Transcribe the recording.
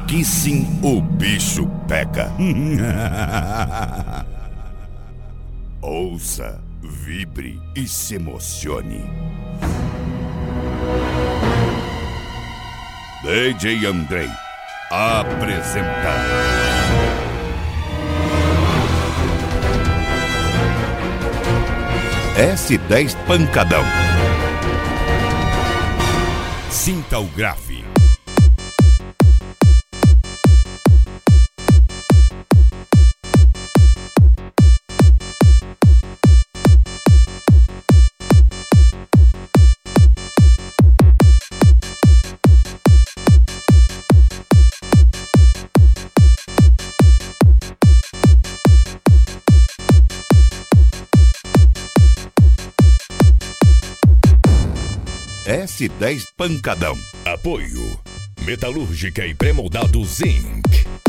Aqui sim o bicho pega. Ouça, vibre e se emocione. DJ Andrei apresenta S10 Pancadão. Sinta o grave. S10 Pancadão. Apoio Metalúrgica e Pré-Moldados Inc.